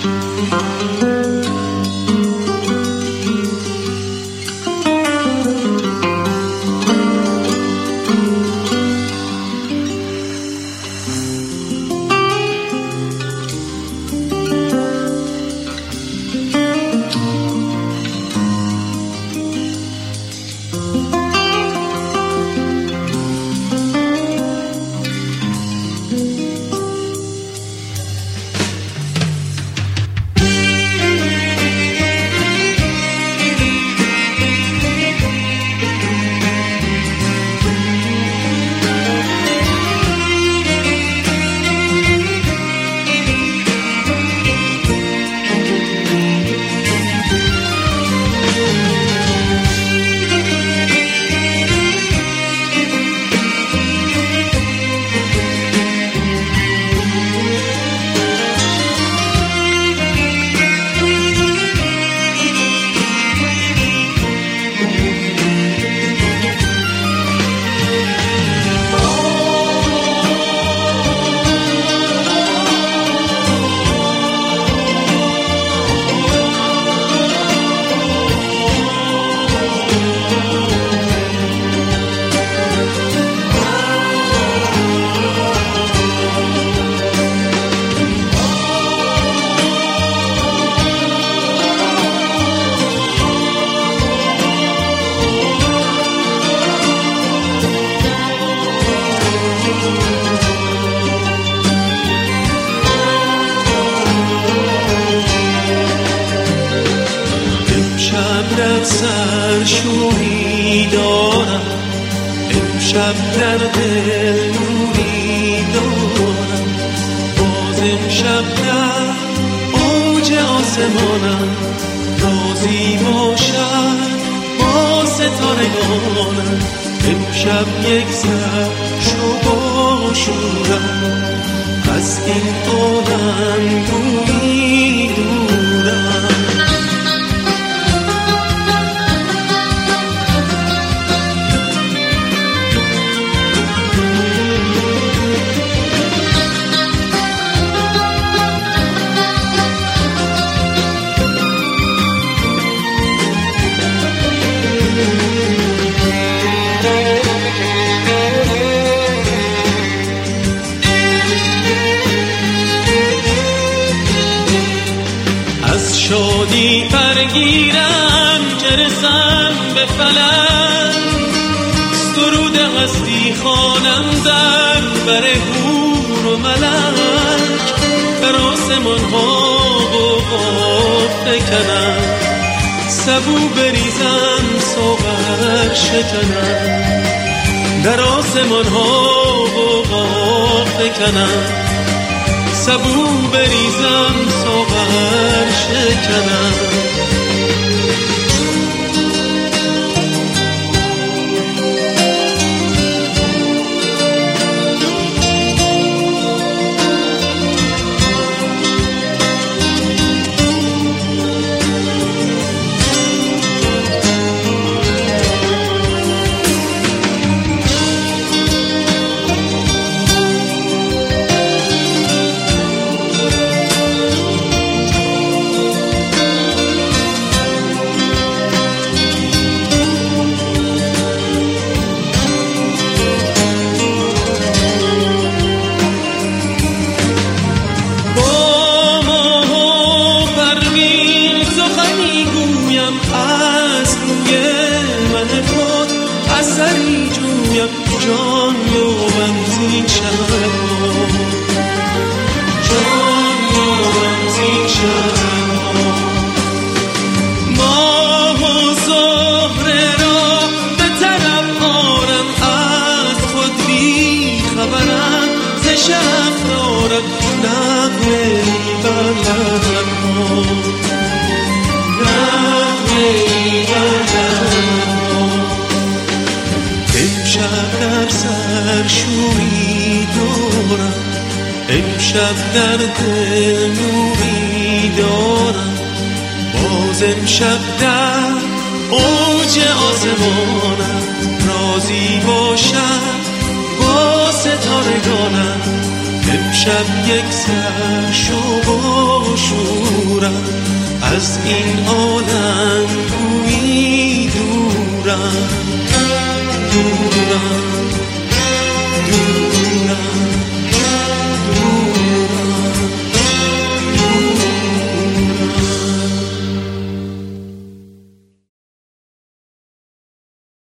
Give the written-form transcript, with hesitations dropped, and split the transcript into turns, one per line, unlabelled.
در سرشوری دارم، امشب در دل نوری دارم، باز امشب در اوج آسمانم، رازی باشد با ستارگانم، امشب یک سر شو شورم، از این عالم دوری دورم. شادی برگیرم که رسم به فلک، سرود هستی خوانم در بر حور و ملک، بر آسمان ها غبار فکنم، سبو بریزم ساغر شکنم، در آسمان ها غبار فکنم، سبو بریزم ساغر شکنم. اثری جویم جان یابم زین شبها، جان یابم زین شبها، ماه و زهره را به طرف آرم، از خود بی خبرم ز شرف دارم، نغمه بر لبها، نغمه بر لبها. امشب در سرشوری دارم، امشب در دل نوری دارم، باز امشب در اوج آسمانم، رازی باشد با ستارگانم، امشب یک سر شو و شور دورم، از این عالم گویی دورم، دورم.